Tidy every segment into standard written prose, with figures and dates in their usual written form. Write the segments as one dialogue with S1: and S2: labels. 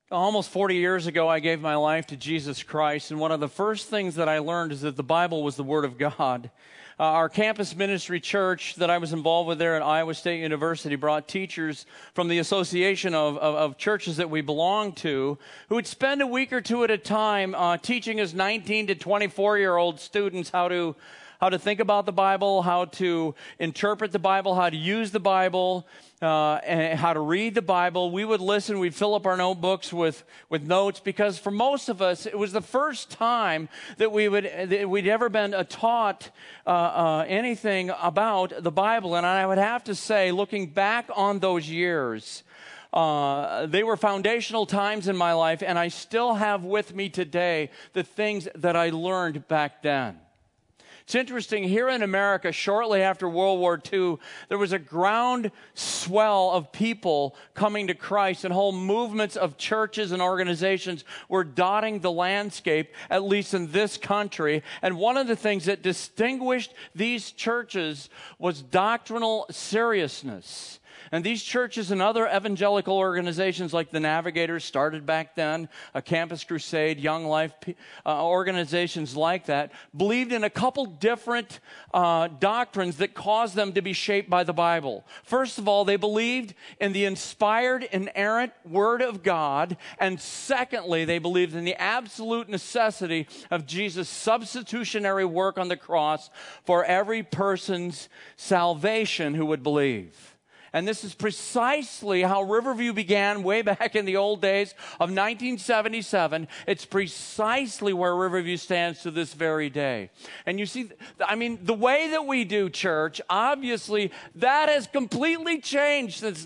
S1: Almost 40 years ago, I gave my life to Jesus Christ, and one of the first things that I learned is that the Bible was the Word of God. Our campus ministry church that I was involved with there at Iowa State University brought teachers from the association of churches that we belonged to who would spend a week or two at a time teaching us 19 to 24-year-old students how to think about the Bible, how to interpret the Bible, how to use the Bible, and how to read the Bible. We would listen. We'd fill up our notebooks with notes because for most of us, it was the first time that we'd ever been taught anything about the Bible. And I would have to say, looking back on those years, they were foundational times in my life, and I still have with me today the things that I learned back then. It's interesting, here in America, shortly after World War II, there was a ground swell of people coming to Christ, and whole movements of churches and organizations were dotting the landscape, at least in this country. And one of the things that distinguished these churches was doctrinal seriousness. And these churches and other evangelical organizations like the Navigators started back then, a Campus Crusade, Young Life, organizations like that, believed in a couple different doctrines that caused them to be shaped by the Bible. First of all, they believed in the inspired, inerrant Word of God. And secondly, they believed in the absolute necessity of Jesus' substitutionary work on the cross for every person's salvation who would believe. And this is precisely how Riverview began way back in the old days of 1977. It's precisely where Riverview stands to this very day. And you see, the way that we do church, obviously, that has completely changed since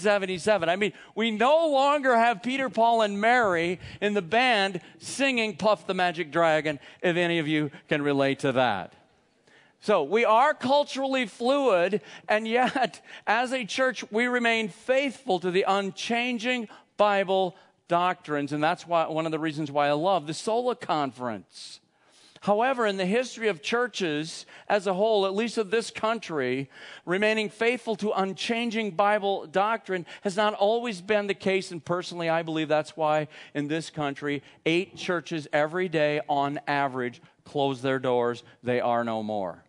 S1: 1977. We no longer have Peter, Paul, and Mary in the band singing Puff the Magic Dragon, if any of you can relate to that. So we are culturally fluid, and yet, as a church, we remain faithful to the unchanging Bible doctrines, and that's one of the reasons why I love the Sola Conference. However, in the history of churches as a whole, at least of this country, remaining faithful to unchanging Bible doctrine has not always been the case, and personally, I believe that's why in this country, 8 churches every day on average close their doors. They are no more.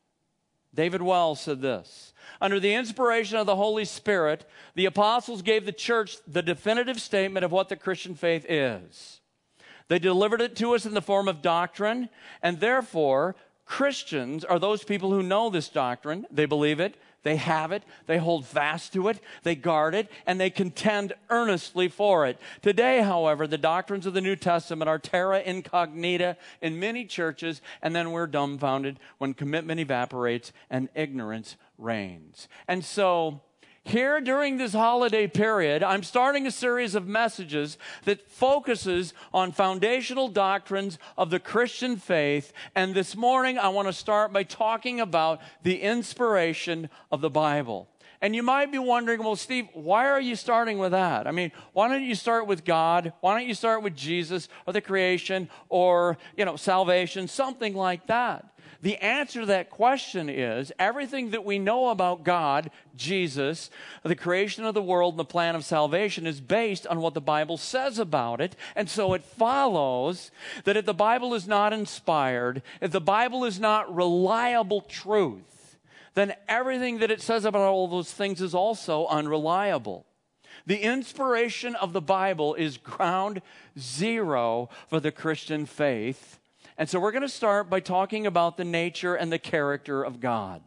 S1: David Wells said this: under the inspiration of the Holy Spirit, the apostles gave the church the definitive statement of what the Christian faith is. They delivered it to us in the form of doctrine, and therefore, Christians are those people who know this doctrine. They believe it, they have it, they hold fast to it, they guard it, and they contend earnestly for it. Today, however, the doctrines of the New Testament are terra incognita in many churches, and then we're dumbfounded when commitment evaporates and ignorance reigns. And so, here during this holiday period, I'm starting a series of messages that focuses on foundational doctrines of the Christian faith. And this morning, I want to start by talking about the inspiration of the Bible. And you might be wondering, well, Steve, why are you starting with that? Why don't you start with God? Why don't you start with Jesus or the creation or, salvation, something like that? The answer to that question is everything that we know about God, Jesus, the creation of the world, and the plan of salvation is based on what the Bible says about it. And so it follows that if the Bible is not inspired, if the Bible is not reliable truth, then everything that it says about all those things is also unreliable. The inspiration of the Bible is ground zero for the Christian faith. And so we're going to start by talking about the nature and the character of God,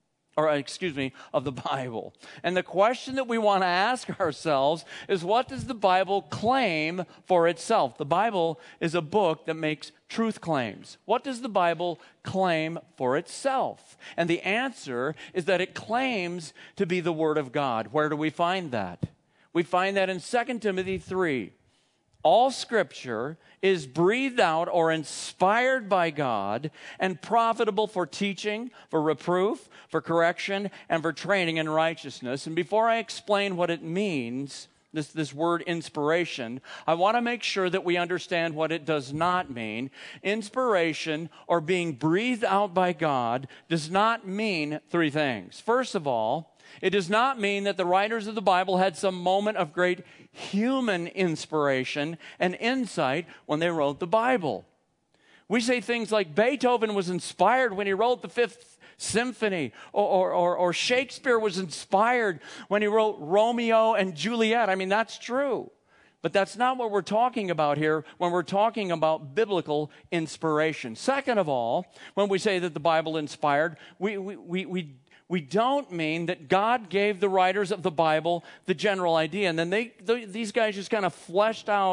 S1: of the Bible. And the question that we want to ask ourselves is, what does the Bible claim for itself? The Bible is a book that makes truth claims. What does the Bible claim for itself? And the answer is that it claims to be the Word of God. Where do we find that? We find that in 2 Timothy 3. All Scripture is breathed out or inspired by God and profitable for teaching, for reproof, for correction, and for training in righteousness. And before I explain what it means, this word inspiration, I want to make sure that we understand what it does not mean. Inspiration, or being breathed out by God, does not mean 3 things. First of all, It does not mean that the writers of the Bible had some moment of great human inspiration and insight when they wrote the Bible. We say things like Beethoven was inspired when he wrote the Fifth Symphony, or Shakespeare was inspired when he wrote Romeo and Juliet. I mean, that's true. But that's not what we're talking about here when we're talking about biblical inspiration. Second of all, when we say that the Bible inspired, we don't mean that God gave the writers of the Bible the general idea, and then these guys just kind of fleshed it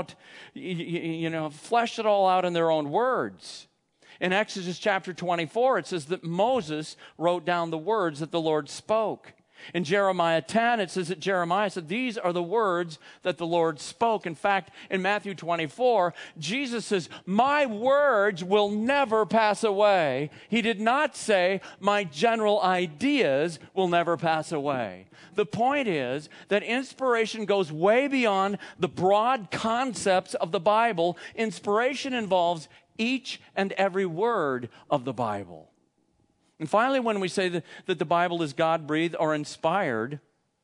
S1: all out in their own words. In Exodus chapter 24, it says that Moses wrote down the words that the Lord spoke. In Jeremiah 10, it says that Jeremiah said, these are the words that the Lord spoke. In fact, in Matthew 24, Jesus says, my words will never pass away. He did not say, my general ideas will never pass away. The point is that inspiration goes way beyond the broad concepts of the Bible. Inspiration involves each and every word of the Bible. And finally, when we say that the Bible is God-breathed or inspired,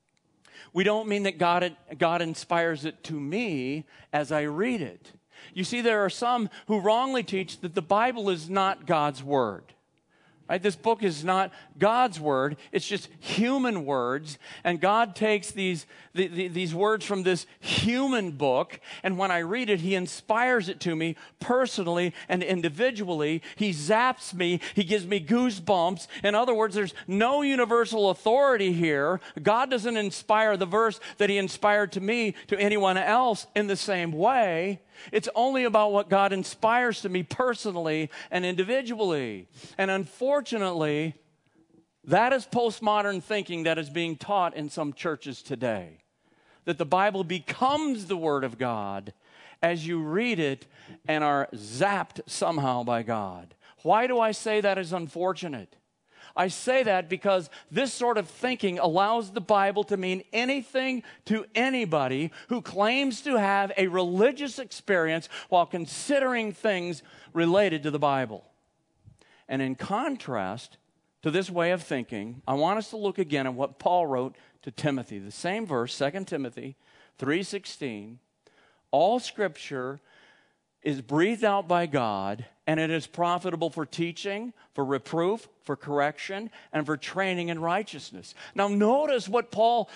S1: we don't mean that God inspires it to me as I read it. You see, there are some who wrongly teach that the Bible is not God's word. Right? This book is not God's word. It's just human words. And God takes these words from this human book, and when I read it, He inspires it to me personally and individually. He zaps me. He gives me goosebumps. In other words, there's no universal authority here. God doesn't inspire the verse that He inspired to me to anyone else in the same way. It's only about what God inspires to me personally and individually. And unfortunately, that is postmodern thinking that is being taught in some churches today. That the Bible becomes the Word of God as you read it and are zapped somehow by God. Why do I say that is unfortunate? I say that because this sort of thinking allows the Bible to mean anything to anybody who claims to have a religious experience while considering things related to the Bible. And in contrast to this way of thinking, I want us to look again at what Paul wrote to Timothy. The same verse, 2 Timothy 3:16. All Scripture is breathed out by God, and it is profitable for teaching, for reproof, for correction, and for training in righteousness. Now notice what Paul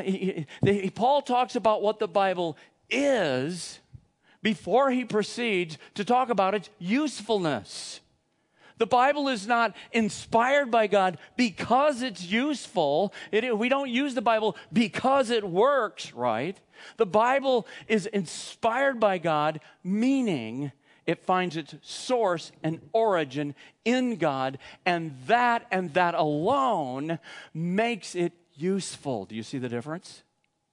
S1: talks about what the Bible is before he proceeds to talk about its usefulness. The Bible is not inspired by God because it's useful. We don't use the Bible because it works, right? The Bible is inspired by God, meaning it finds its source and origin in God, and that alone makes it useful. Do you see the difference?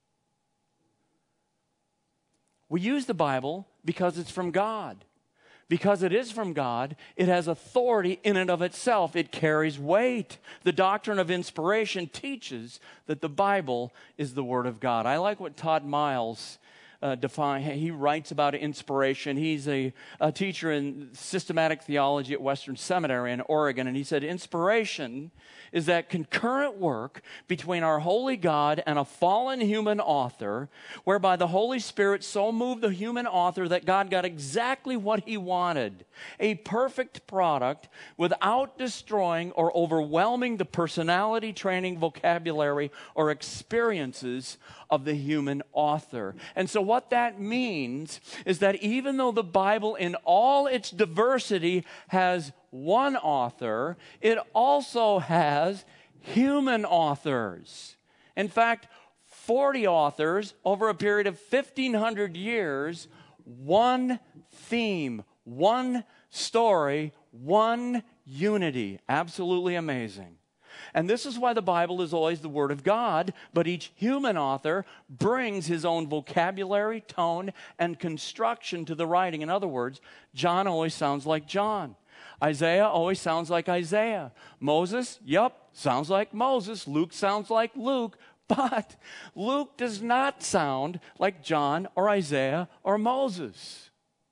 S1: We use the Bible because it's from God. Because it is from God, it has authority in and of itself. It carries weight. The doctrine of inspiration teaches that the Bible is the Word of God. I like what Todd Miles defines. He writes about inspiration. He's a teacher in systematic theology at Western Seminary in Oregon, and he said, inspiration is that concurrent work between our holy God and a fallen human author, whereby the Holy Spirit so moved the human author that God got exactly what He wanted, a perfect product without destroying or overwhelming the personality, training, vocabulary, or experiences of the human author. And so what that means is that even though the Bible in all its diversity has one author, it also has human authors. In fact, 40 authors over a period of 1,500 years, one theme, one story, one unity. Absolutely amazing. And this is why the Bible is always the Word of God, but each human author brings his own vocabulary, tone, and construction to the writing. In other words, John always sounds like John. Isaiah always sounds like Isaiah. Moses, sounds like Moses. Luke sounds like Luke. But Luke does not sound like John or Isaiah or Moses.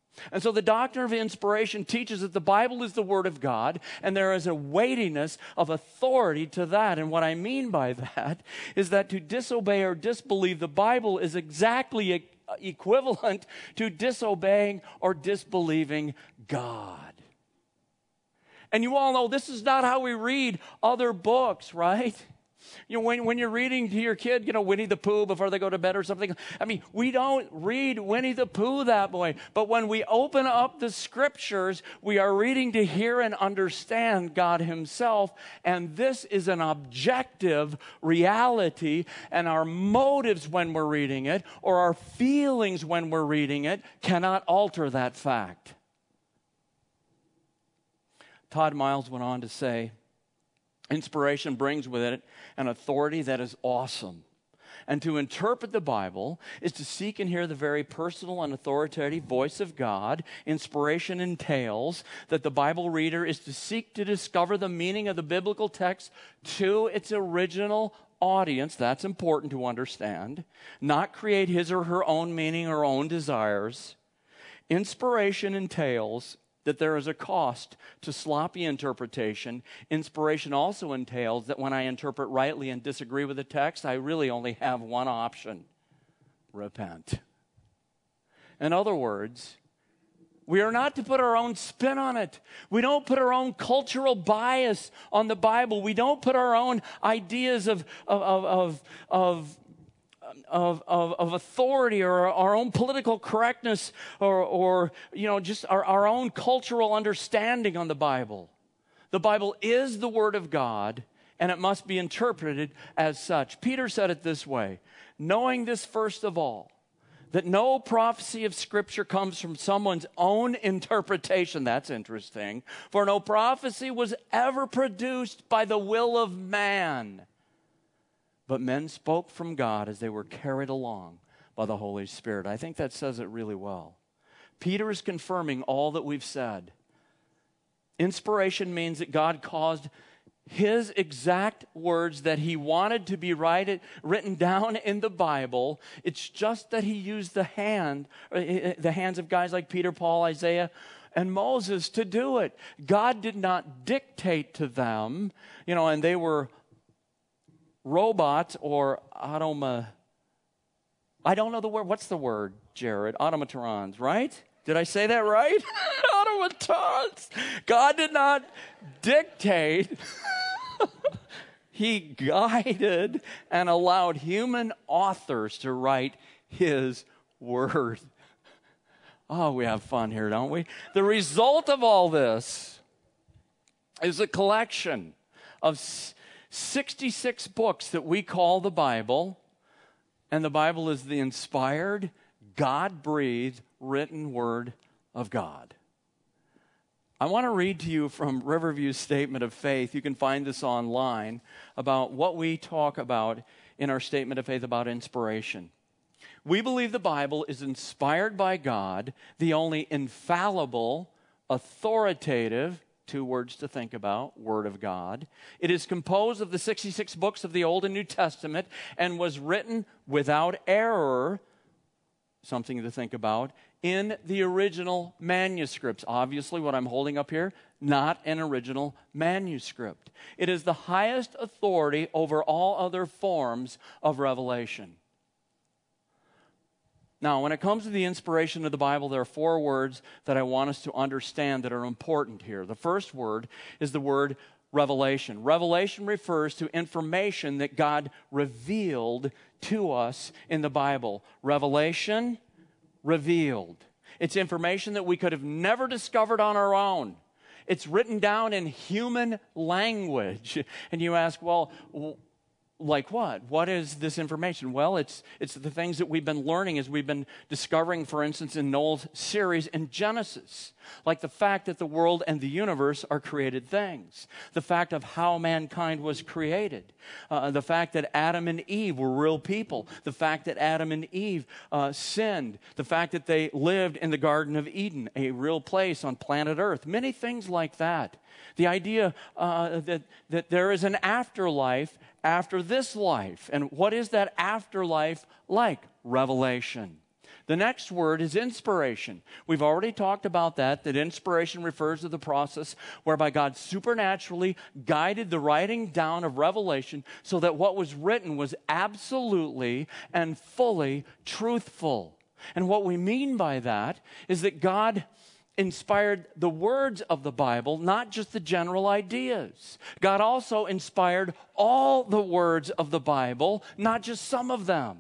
S1: And so the doctrine of inspiration teaches that the Bible is the Word of God, and there is a weightiness of authority to that. And what I mean by that is that to disobey or disbelieve the Bible is exactly equivalent to disobeying or disbelieving God. And you all know this is not how we read other books, right? You know, when you're reading to your kid, you know, Winnie the Pooh before they go to bed or something. I mean, we don't read Winnie the Pooh that way. But when we open up the Scriptures, we are reading to hear and understand God Himself. And this is an objective reality. And our motives when we're reading it, or our feelings when we're reading it, cannot alter that fact. Todd Miles went on to say, inspiration brings with it an authority that is awesome. And to interpret the Bible is to seek and hear the very personal and authoritative voice of God. Inspiration entails that the Bible reader is to seek to discover the meaning of the biblical text to its original audience. That's important to understand. Not create his or her own meaning or own desires. Inspiration entails that there is a cost to sloppy interpretation. Inspiration also entails that when I interpret rightly and disagree with the text, I really only have one option: repent. In other words, we are not to put our own spin on it. We don't put our own cultural bias on the Bible. We don't put our own ideas of authority or our own political correctness or you know, just our own cultural understanding on the Bible. The Bible is the Word of God, and it must be interpreted as such. Peter said it this way: knowing this first of all, that no prophecy of Scripture comes from someone's own interpretation. That's interesting. For no prophecy was ever produced by the will of man, but men spoke from God as they were carried along by the Holy Spirit. I think that says it really well. Peter is confirming all that we've said. Inspiration means that God caused His exact words that He wanted to be written down in the Bible. It's just that He used the hands of guys like Peter, Paul, Isaiah, and Moses to do it. God did not dictate to them, you know, and they were robots or I don't know the word. What's the word, Jared? Automatons, right? Did I say that right? Automatons. God did not dictate. He guided and allowed human authors to write His word. Oh, we have fun here, don't we? The result of all this is a collection of 66 books that we call the Bible, and the Bible is the inspired, God-breathed, written Word of God. I want to read to you from Riverview's Statement of Faith. You can find this online about what we talk about in our Statement of Faith about inspiration. We believe the Bible is inspired by God, the only infallible, authoritative, 2 words to think about, Word of God. It is composed of the 66 books of the Old and New Testament and was written without error, something to think about, in the original manuscripts. Obviously, what I'm holding up here, not an original manuscript. It is the highest authority over all other forms of revelation. Now, when it comes to the inspiration of the Bible, there are 4 words that I want us to understand that are important here. The first word is the word revelation. Revelation refers to information that God revealed to us in the Bible. Revelation, revealed. It's information that we could have never discovered on our own. It's written down in human language. And you ask, well, like what? What is this information? Well, it's the things that we've been learning as we've been discovering, for instance, in Noel's series in Genesis. Like the fact that the world and the universe are created things. The fact of how mankind was created. The fact that Adam and Eve were real people. The fact that Adam and Eve sinned. The fact that they lived in the Garden of Eden, a real place on planet Earth. Many things like that. The idea that there is an afterlife after this life. And what is that afterlife like? Revelation. The next word is inspiration. We've already talked about that inspiration refers to the process whereby God supernaturally guided the writing down of revelation so that what was written was absolutely and fully truthful. And what we mean by that is that God inspired the words of the Bible, not just the general ideas. God also inspired all the words of the Bible, not just some of them.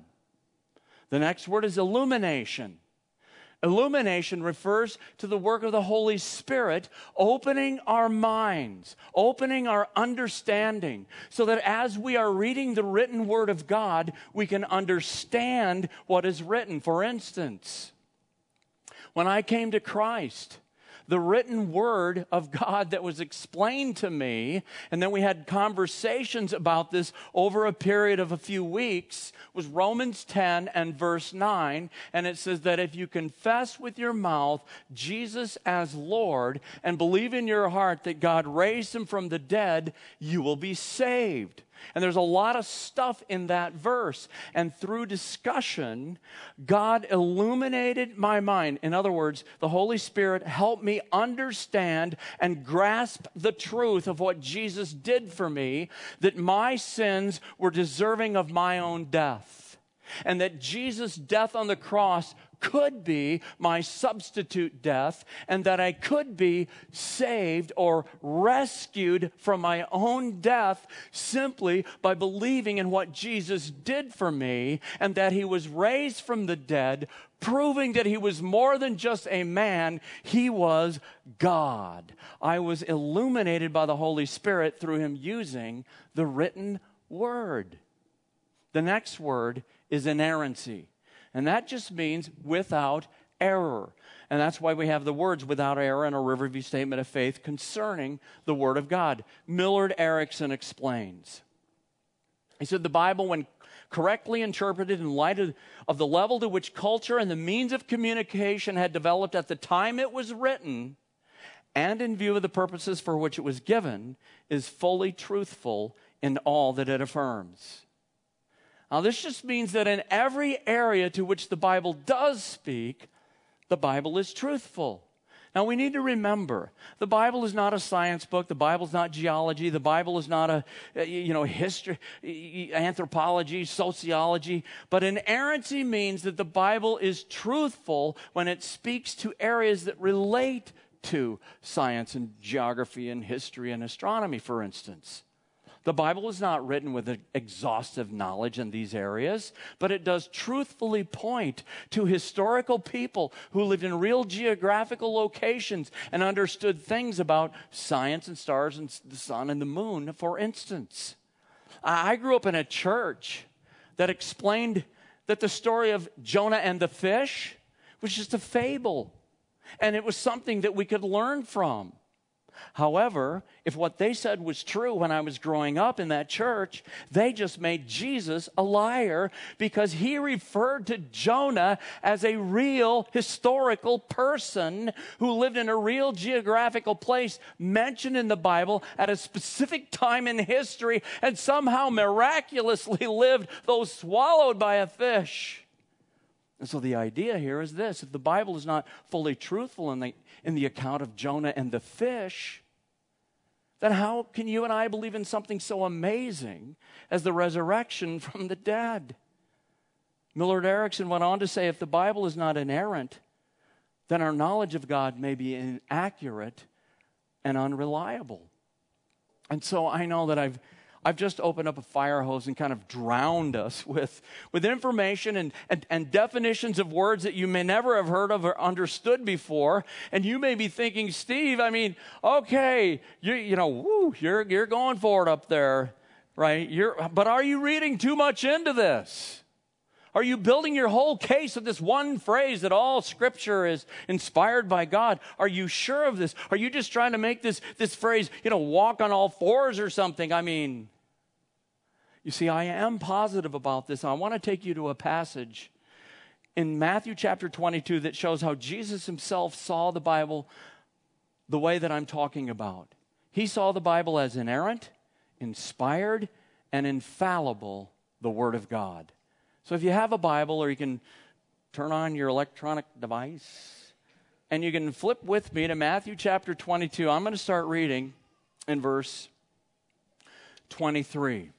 S1: The next word is illumination. Illumination refers to the work of the Holy Spirit opening our minds, opening our understanding, so that as we are reading the written Word of God, we can understand what is written. For instance, when I came to Christ, the written Word of God that was explained to me, and then we had conversations about this over a period of a few weeks, was Romans 10 and verse 9. And it says that if you confess with your mouth Jesus as Lord and believe in your heart that God raised him from the dead, you will be saved. And there's a lot of stuff in that verse. And through discussion, God illuminated my mind. In other words, the Holy Spirit helped me understand and grasp the truth of what Jesus did for me, that my sins were deserving of my own death, and that Jesus' death on the cross could be my substitute death, and that I could be saved or rescued from my own death simply by believing in what Jesus did for me, and that he was raised from the dead, proving that he was more than just a man, he was God. I was illuminated by the Holy Spirit through him using the written word. The next word is inerrancy. And that just means without error. And that's why we have the words without error in a Riverview Statement of Faith concerning the Word of God. Millard Erickson explains. He said the Bible, when correctly interpreted in light of the level to which culture and the means of communication had developed at the time it was written, and in view of the purposes for which it was given, is fully truthful in all that it affirms. Now, this just means that in every area to which the Bible does speak, the Bible is truthful. Now, we need to remember, the Bible is not a science book. The Bible is not geology. The Bible is not a history, anthropology, sociology. But inerrancy means that the Bible is truthful when it speaks to areas that relate to science and geography and history and astronomy, for instance. The Bible is not written with exhaustive knowledge in these areas, but it does truthfully point to historical people who lived in real geographical locations and understood things about science and stars and the sun and the moon, for instance. I grew up in a church that explained that the story of Jonah and the fish was just a fable, and it was something that we could learn from. However, if what they said was true when I was growing up in that church, they just made Jesus a liar, because he referred to Jonah as a real historical person who lived in a real geographical place mentioned in the Bible at a specific time in history, and somehow miraculously lived, though swallowed by a fish. And so the idea here is this: if the Bible is not fully truthful in the account of Jonah and the fish, then how can you and I believe in something so amazing as the resurrection from the dead? Millard Erickson went on to say, if the Bible is not inerrant, then our knowledge of God may be inaccurate and unreliable. And so I know that I've just opened up a fire hose and kind of drowned us with information and definitions of words that you may never have heard of or understood before. And you may be thinking, Steve, I mean, okay, you're going for it up there, right? But are you reading too much into this? Are you building your whole case of this one phrase that all Scripture is inspired by God? Are you sure of this? Are you just trying to make this phrase, walk on all fours or something? I mean, you see, I am positive about this. I want to take you to a passage in Matthew chapter 22 that shows how Jesus himself saw the Bible the way that I'm talking about. He saw the Bible as inerrant, inspired, and infallible, the Word of God. So if you have a Bible, or you can turn on your electronic device, and you can flip with me to Matthew chapter 22. I'm going to start reading in verse 23.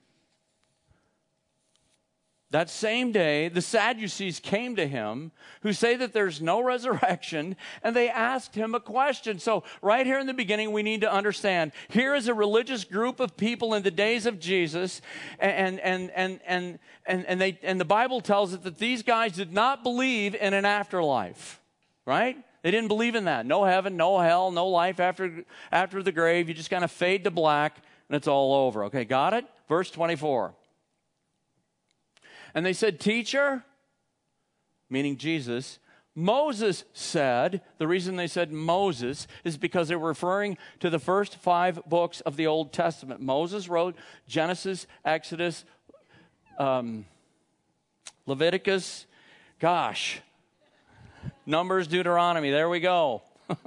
S1: That same day, the Sadducees came to him, who say that there's no resurrection, and they asked him a question. So right here in the beginning, we need to understand, here is a religious group of people in the days of Jesus, and the Bible tells us that these guys did not believe in an afterlife, right? They didn't believe in that. No heaven, no hell, no life after the grave. You just kind of fade to black, and it's all over. Okay, got it? Verse 24. And they said, Teacher, meaning Jesus, Moses said, the reason they said Moses is because they were referring to the first 5 books of the Old Testament. Moses wrote Genesis, Exodus, Leviticus, Numbers, Deuteronomy. There we go.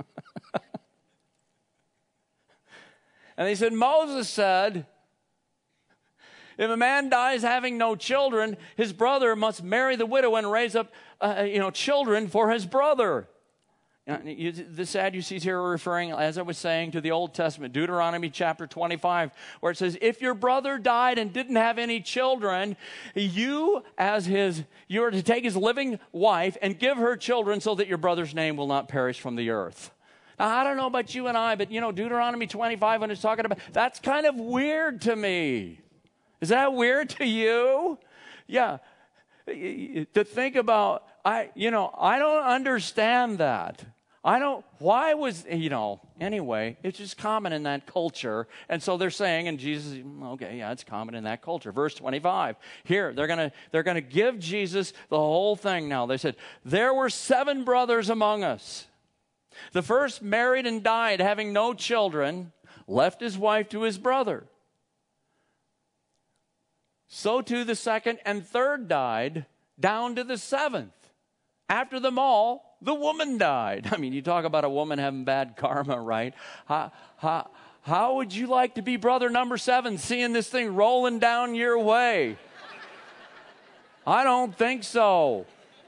S1: And they said, Moses said, if a man dies having no children, his brother must marry the widow and raise up, children for his brother. The Sadducees here are referring, as I was saying, to the Old Testament, Deuteronomy chapter 25, where it says, if your brother died and didn't have any children, you are to take his living wife and give her children so that your brother's name will not perish from the earth. Now, I don't know about you and I, but, Deuteronomy 25, when it's talking about, that's kind of weird to me. Is that weird to you? Yeah. To think about, I don't understand that. Anyway, it's just common in that culture. And so they're saying, and Jesus, okay, yeah, it's common in that culture. Verse 25. Here, they're going to give Jesus the whole thing now. They said, there were 7 brothers among us. The first married and died, having no children, left his wife to his brother. So too the second and third died, down to the 7th. After them all, the woman died. I mean, you talk about a woman having bad karma, right? How would you like to be brother number 7, seeing this thing rolling down your way? I don't think so.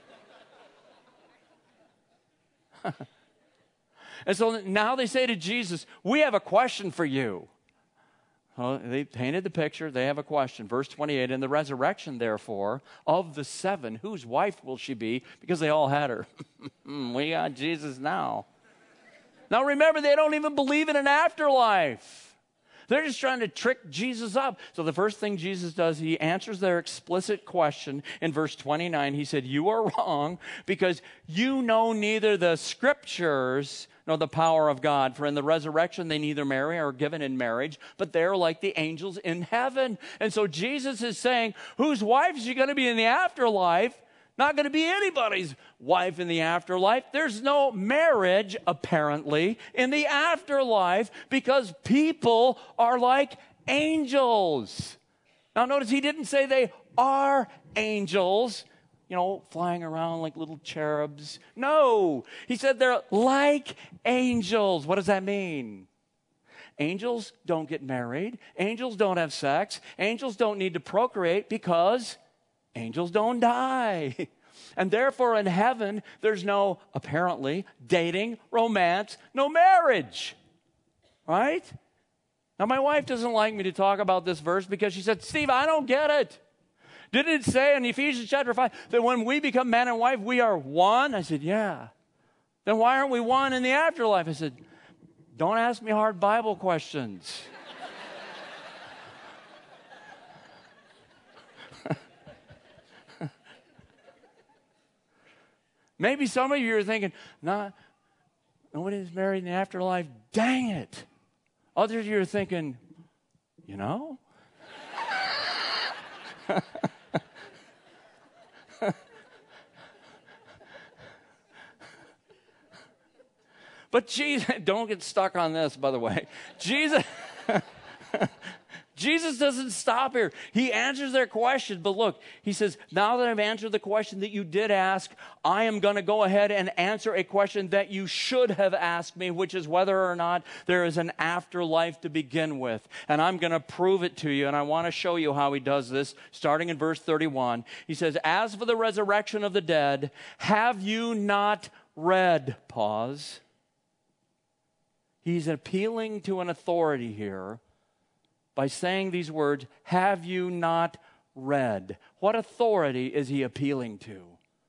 S1: And so now they say to Jesus, we have a question for you. Well, they painted the picture. They have a question. Verse 28, in the resurrection, therefore, of the 7, whose wife will she be? Because they all had her. We got Jesus now. Now remember, they don't even believe in an afterlife. They're just trying to trick Jesus up. So the first thing Jesus does, he answers their explicit question in verse 29. He said, you are wrong because you know neither the scriptures nor the power of God. For in the resurrection, they neither marry or are given in marriage, but they're like the angels in heaven. And so Jesus is saying, whose wife is she going to be in the afterlife? Not going to be anybody's wife in the afterlife. There's no marriage, apparently, in the afterlife because people are like angels. Now, notice he didn't say they are angels, flying around like little cherubs. No, he said they're like angels. What does that mean? Angels don't get married. Angels don't have sex. Angels don't need to procreate because angels don't die. And therefore in heaven, there's no, apparently, dating, romance, no marriage. Right? Now my wife doesn't like me to talk about this verse because she said, Steve, I don't get it. Didn't it say in Ephesians chapter 5 that when we become man and wife, we are one? I said, yeah. Then why aren't we one in the afterlife? I said, don't ask me hard Bible questions. Maybe some of you are thinking, nobody's married in the afterlife. Dang it. Others of you are thinking, But Jesus, don't get stuck on this, by the way. Jesus doesn't stop here. He answers their question, but look, he says, now that I've answered the question that you did ask, I am going to go ahead and answer a question that you should have asked me, which is whether or not there is an afterlife to begin with. And I'm going to prove it to you, and I want to show you how he does this, starting in verse 31. He says, as for the resurrection of the dead, have you not read? Pause. He's appealing to an authority here by saying these words, have you not read? What authority is he appealing to?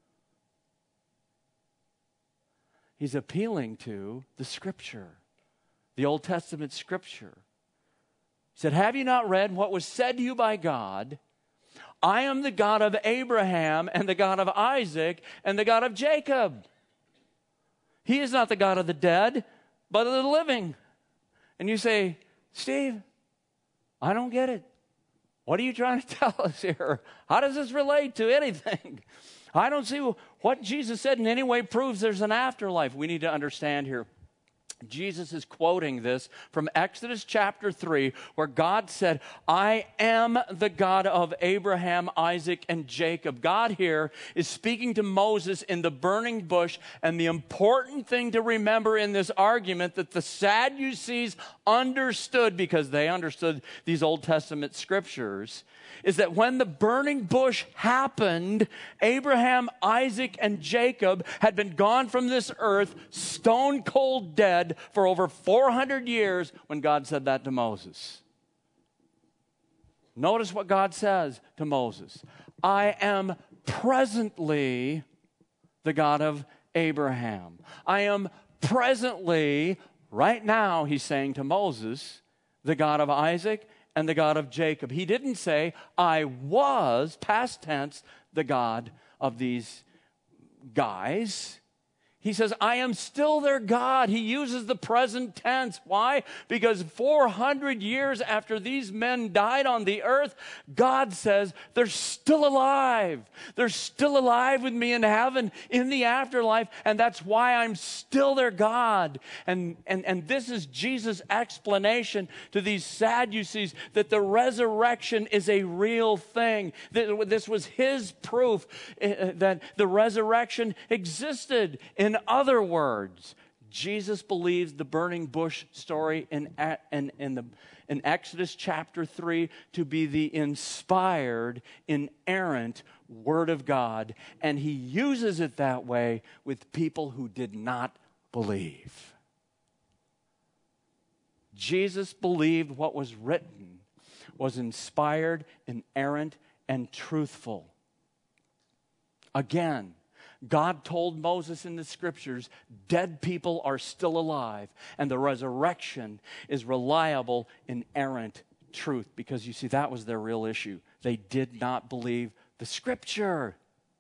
S1: He's appealing to the Scripture, the Old Testament Scripture. He said, have you not read what was said to you by God? I am the God of Abraham and the God of Isaac and the God of Jacob. He is not the God of the dead, but of the living. And you say, Steve, I don't get it. What are you trying to tell us here? How does this relate to anything? I don't see what Jesus said in any way proves there's an afterlife. We need to understand here. Jesus is quoting this from Exodus chapter 3, where God said, I am the God of Abraham, Isaac, and Jacob. God here is speaking to Moses in the burning bush, and the important thing to remember in this argument that the Sadducees understood, because they understood these Old Testament scriptures, is that when the burning bush happened, Abraham, Isaac, and Jacob had been gone from this earth, stone cold dead, for over 400 years when God said that to Moses. Notice what God says to Moses. I am presently the God of Abraham. I am presently, right now, he's saying to Moses, the God of Isaac and the God of Jacob. He didn't say, I was, past tense, the God of these guys. He says, I am still their God. He uses the present tense. Why? Because 400 years after these men died on the earth, God says, they're still alive. They're still alive with me in heaven, in the afterlife, and that's why I'm still their God. And this is Jesus' explanation to these Sadducees that the resurrection is a real thing. This was his proof that the resurrection existed. In other words, Jesus believes the burning bush story in Exodus chapter 3 to be the inspired, inerrant Word of God, and he uses it that way with people who did not believe. Jesus believed what was written was inspired, inerrant, and truthful. Again, God told Moses in the scriptures, dead people are still alive, and the resurrection is reliable, inerrant truth. Because you see, that was their real issue. They did not believe the scripture.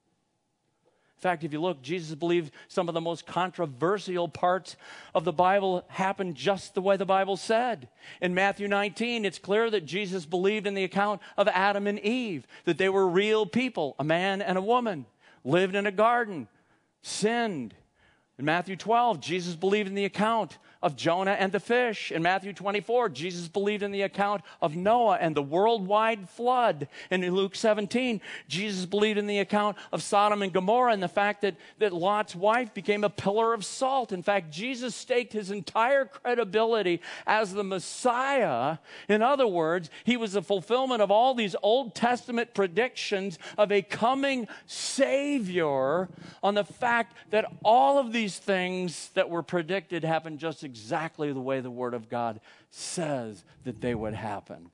S1: In fact, if you look, Jesus believed some of the most controversial parts of the Bible happened just the way the Bible said. In Matthew 19, it's clear that Jesus believed in the account of Adam and Eve, that they were real people, a man and a woman. Lived in a garden, sinned. In Matthew 12, Jesus believed in the account of Jonah and the fish. In Matthew 24, Jesus believed in the account of Noah and the worldwide flood. And in Luke 17, Jesus believed in the account of Sodom and Gomorrah and the fact that Lot's wife became a pillar of salt. In fact, Jesus staked his entire credibility as the Messiah. In other words, he was the fulfillment of all these Old Testament predictions of a coming Savior, on the fact that all of these things that were predicted happened just exactly the way the Word of God says that they would happen.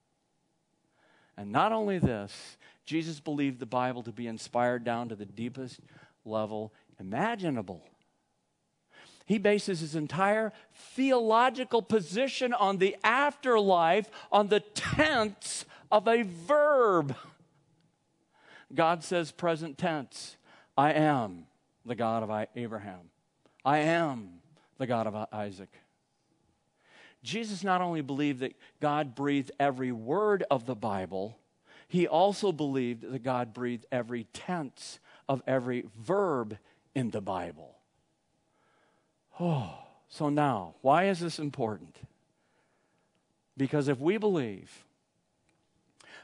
S1: And not only this, Jesus believed the Bible to be inspired down to the deepest level imaginable. He bases his entire theological position on the afterlife on the tense of a verb. God says present tense, I am the God of Abraham. I am the God of Isaac. Jesus not only believed that God breathed every word of the Bible, he also believed that God breathed every tense of every verb in the Bible. So now, why is this important? Because if we believe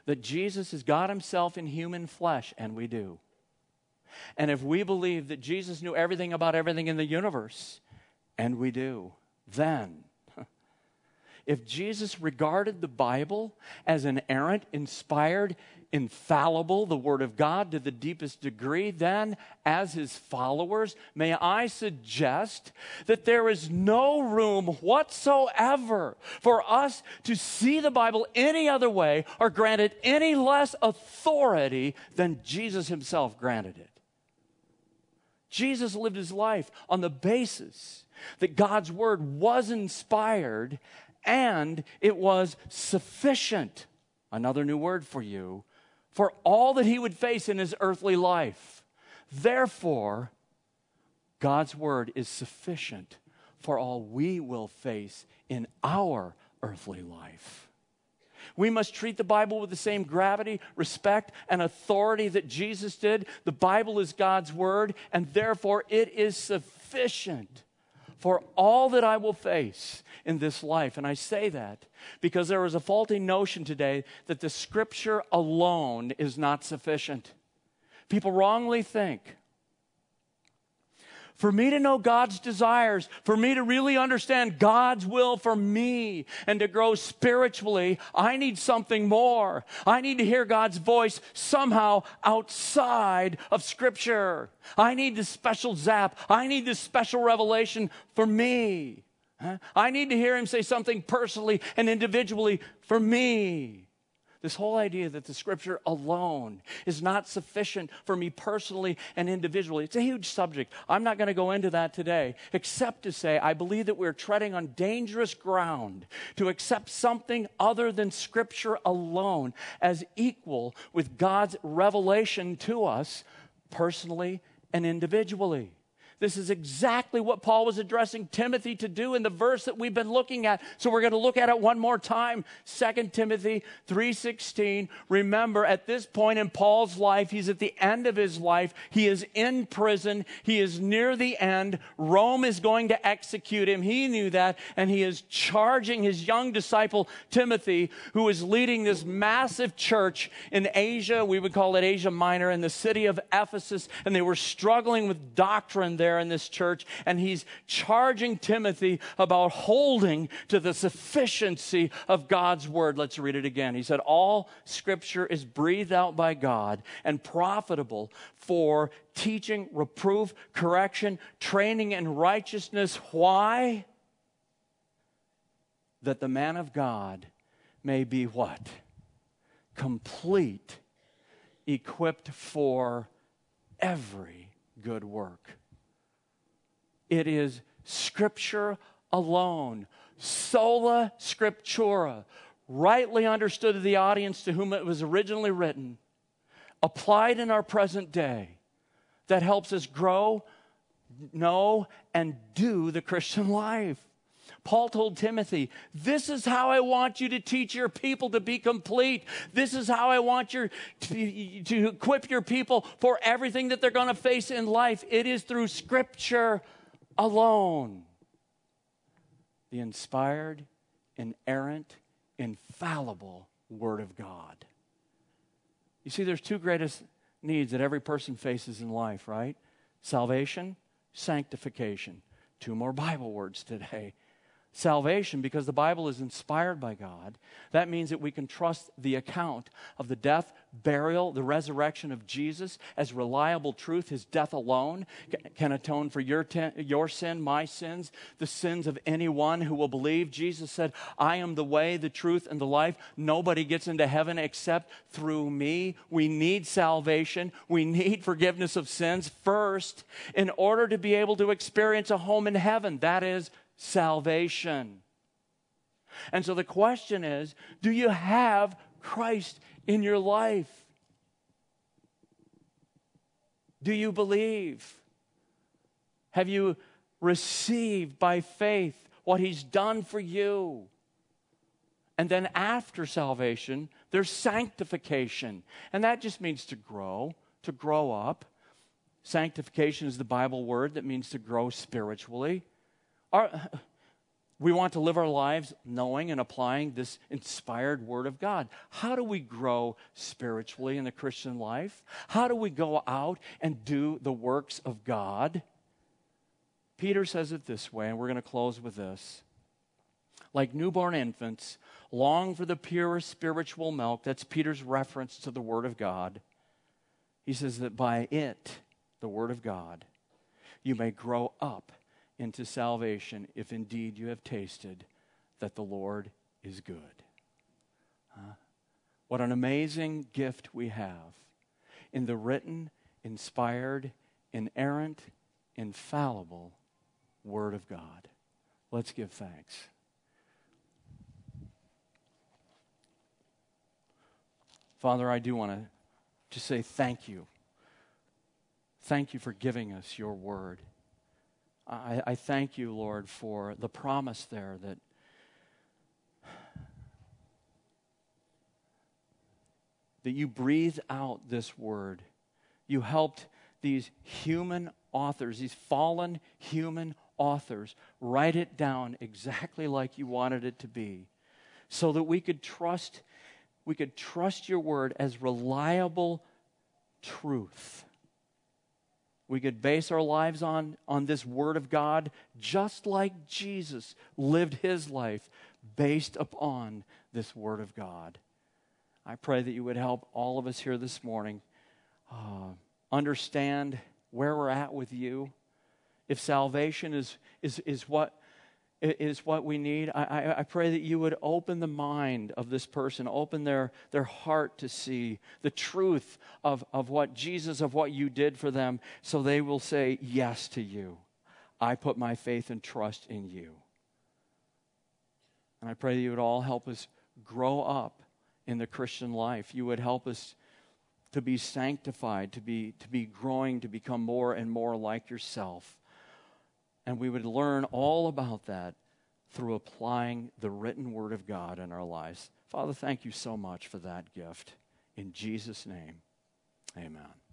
S1: that Jesus is God himself in human flesh, and we do. And if we believe that Jesus knew everything about everything in the universe, and we do, then if Jesus regarded the Bible as an inerrant, inspired, infallible, the Word of God to the deepest degree, then as his followers, may I suggest that there is no room whatsoever for us to see the Bible any other way or grant it any less authority than Jesus himself granted it. Jesus lived his life on the basis that God's Word was inspired and it was sufficient, another new word for you, for all that he would face in his earthly life. Therefore, God's Word is sufficient for all we will face in our earthly life. We must treat the Bible with the same gravity, respect, and authority that Jesus did. The Bible is God's Word, and therefore it is sufficient for all that I will face in this life. And I say that because there is a faulty notion today that the Scripture alone is not sufficient. People wrongly think, for me to know God's desires, for me to really understand God's will for me and to grow spiritually, I need something more. I need to hear God's voice somehow outside of Scripture. I need this special zap. I need this special revelation for me. I need to hear him say something personally and individually for me. This whole idea that the Scripture alone is not sufficient for me personally and individually, it's a huge subject. I'm not going to go into that today, except to say I believe that we're treading on dangerous ground to accept something other than Scripture alone as equal with God's revelation to us personally and individually. This is exactly what Paul was addressing Timothy to do in the verse that we've been looking at. So we're going to look at it one more time. 2 Timothy 3:16. Remember, at this point in Paul's life, he's at the end of his life. He is in prison. He is near the end. Rome is going to execute him. He knew that. And he is charging his young disciple, Timothy, who is leading this massive church in Asia. We would call it Asia Minor, in the city of Ephesus. And they were struggling with doctrine there in this church, and he's charging Timothy about holding to the sufficiency of God's Word. Let's read it again. He said, all Scripture is breathed out by God and profitable for teaching, reproof, correction, training in righteousness. Why? That the man of God may be what? Complete, equipped for every good work. It is Scripture alone, sola scriptura, rightly understood of the audience to whom it was originally written, applied in our present day, that helps us grow, know, and do the Christian life. Paul told Timothy, this is how I want you to teach your people to be complete. This is how I want you to equip your people for everything that they're going to face in life. It is through Scripture alone. The inspired, inerrant, infallible Word of God. You see, there's two greatest needs that every person faces in life, right? Salvation, sanctification. Two more Bible words today. Salvation, because the Bible is inspired by God. That means that we can trust the account of the death, burial, the resurrection of Jesus as reliable truth. His death alone can atone for your sin, my sins, the sins of anyone who will believe. Jesus said, I am the way, the truth, and the life. Nobody gets into heaven except through me. We need salvation. We need forgiveness of sins first in order to be able to experience a home in heaven. That is salvation. And so the question is, do you have Christ in your life? Do you believe? Have you received by faith what He's done for you? And then after salvation, there's sanctification. And that just means to grow up. Sanctification is the Bible word that means to grow spiritually. We want to live our lives knowing and applying this inspired Word of God. How do we grow spiritually in the Christian life? How do we go out and do the works of God? Peter says it this way, and we're going to close with this. Like newborn infants, long for the pure spiritual milk. That's Peter's reference to the Word of God. He says that by it, the Word of God, you may grow up into salvation if indeed you have tasted that the Lord is good. What an amazing gift we have in the written, inspired, inerrant, infallible Word of God. Let's give thanks. Father, I do want to just say thank you. Thank you for giving us your Word. I thank you, Lord, for the promise there that you breathed out this Word. You helped these human authors, these fallen human authors, write it down exactly like you wanted it to be, so that we could trust your Word as reliable truth. We could base our lives on this Word of God, just like Jesus lived his life based upon this Word of God. I pray that you would help all of us here this morning understand where we're at with you. If salvation is what we need, I pray that you would open the mind of this person, open their heart to see the truth of what Jesus, of what you did for them, so they will say yes to you. I put my faith and trust in you. And I pray that you would all help us grow up in the Christian life. You would help us to be sanctified, to be growing, to become more and more like yourself. And we would learn all about that through applying the written Word of God in our lives. Father, thank you so much for that gift. In Jesus' name, amen.